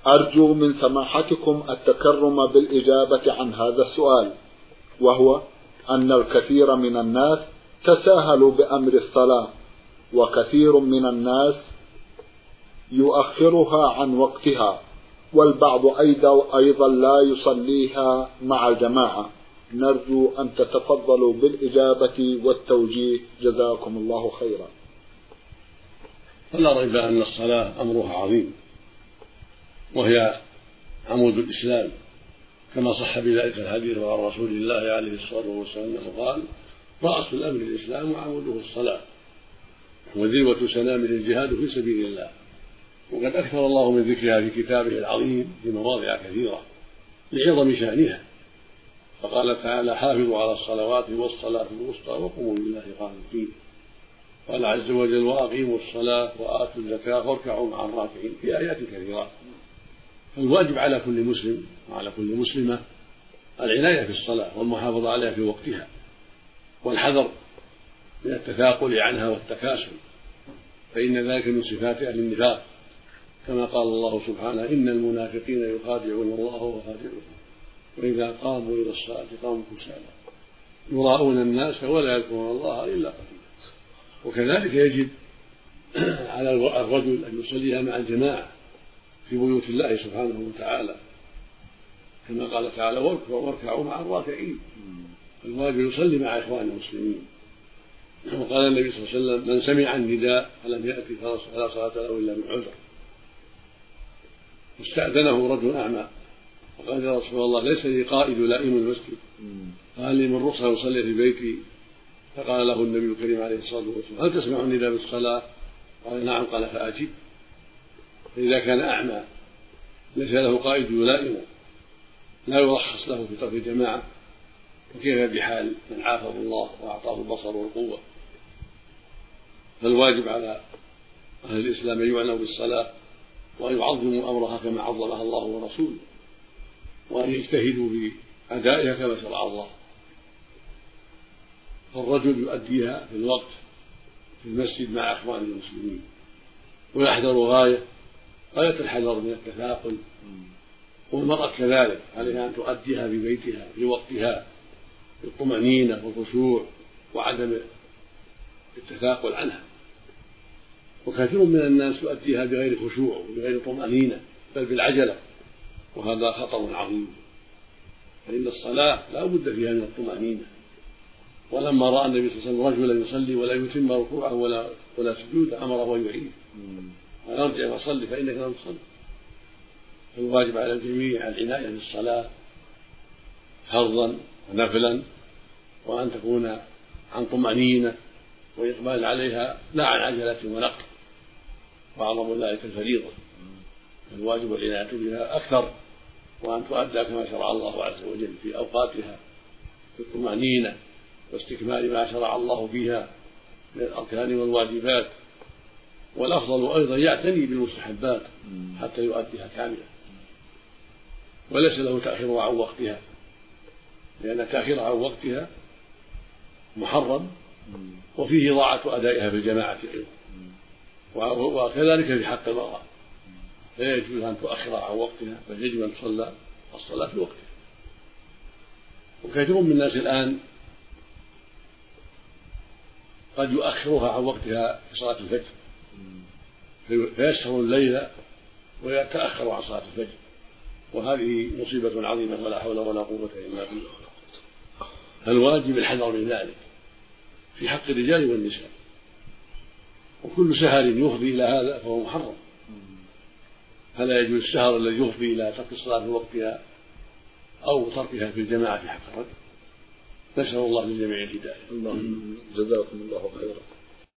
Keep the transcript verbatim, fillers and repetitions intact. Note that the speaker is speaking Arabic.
أرجو من سماحتكم التكرم بالإجابة عن هذا السؤال، وهو أن الكثير من الناس تساهلوا بأمر الصلاة، وكثير من الناس يؤخرها عن وقتها، والبعض أيضا لا يصليها مع الجماعة. نرجو أن تتفضلوا بالإجابة والتوجيه، جزاكم الله خيرا. فلا ريب أن الصلاة أمرها عظيم، وهي عمود الإسلام، كما صح بذلك الحديث عن رسول الله عليه الصلاة والسلام قال: رأس الأمر الإسلام وعموده الصلاة، وذروة سنامه الجهاد في سبيل الله. وقد أكثر الله من ذكرها في كتابه العظيم في مواضع كثيرة لعظم شأنها، فقال تعالى: حافظوا على الصلوات والصلاة الوسطى وقوموا لله قانتين. قال عز وجل: وأقيموا الصلاة وآتوا الزكاة واركعوا مع الراكعين، في آيات كثيرة. فالواجب على كل مسلم وعلى كل مسلمة العناية في الصلاة والمحافظة عليها في وقتها، والحذر من التثاقل عنها والتكاسل، فإن ذلك من صفات أهل النفاق، كما قال الله سبحانه: إن المنافقين يخادعون الله وهو خادعهم وإذا قاموا إلى الصلاة قاموا كسالى يراءون الناس ولا يذكرون الله إلا قليلا. وكذلك يجب على الرجل أن يصليها مع الجماعة في بيوت الله سبحانه وتعالى، كما قال تعالى: واركعوا مع الراكعين. الواجب يصلي مع إخوانه المسلمين. وقال النبي صلى الله عليه وسلم: من سمع النداء فلم يأتي فلا صلاة له إلا من عذر. واستأذنه رجل أعمى وقال: يا رسول الله، ليس لي قائد لائم المسجد، قال لي من رخصة يصلي في بيتي؟ فقال له النبي الكريم عليه الصلاة والسلام: هل تسمع النداء بالصلاة؟ قال: نعم. قال: فأجب. فإذا كان أعمى ليس له قائد يلائمه، لا يرخص له في ترك الجماعة، وكيف بحال من عافه الله وأعطاه البصر والقوة؟ فالواجب على أهل الإسلام أن يعنوا بالصلاة وأن يعظموا أمرها كما عظمها الله ورسوله، وأن يجتهدوا في أدائها كما شرع الله. فالرجل يؤديها في الوقت في المسجد مع إخوانه المسلمين، ويحذر غاية غاية الحذر من التثاقل. والمرأة كذلك عليها أن تؤديها في بيتها في وقتها بالطمأنينة والخشوع وعدم التثاقل عنها. وكثير من الناس يؤديها بغير خشوع وبغير طمأنينة، بل بالعجلة، وهذا خطر عظيم، فإن الصلاة لا بد فيها من الطمأنينة. ولما رأى النبي صلى الله عليه وسلم رجلا يصلي ولا يتم ركوعه ولا ولا سجوده أمره أن يعيد قال: ارجع فصلي فإنك لم تصلي. فالواجب على الجميع العناية بالصلاة فرضا ونفلا، وأن تكون عن طمأنينة وإقبال عليها لا عن عجلة ونقل، وأعظم ذلك الفريضة. الواجب العناية بها أكثر، وأن تؤدى كما شرع الله عز وجل في أوقاتها بالطمأنينة واستكمال ما شرع الله فيها من الأركان والواجبات. والأفضل أيضا يعتني بالمستحبات حتى يؤديها كاملة، وليس له تأخيرها عن وقتها، لأن تأخيرها عن وقتها محرم، وفيه ضاعة أدائها في الجماعة أيضا. وكذلك في حق المرأة لا يجوز أن تؤخرها عن وقتها، بل يجب أن تصلى الصلاة في وقتها. وكثير من الناس الآن قد يؤخرها عن وقتها في صلاة الفجر، فيسهر الليل ويتأخر عن صلاة الفجر، وهذه مصيبة عظيمة ولا حول ولا قوة إلا بالله. فالواجب الحذر من ذلك في حق الرجال والنساء، وكل سهر يفضي إلى هذا فهو محرم. فلا يجوز السهر الذي يفضي إلى ترك الصلاة في وقتها أو تركها في الجماعة في حق الرجل. نسأل الله للجميع الهداية. جزاكم الله خيرا.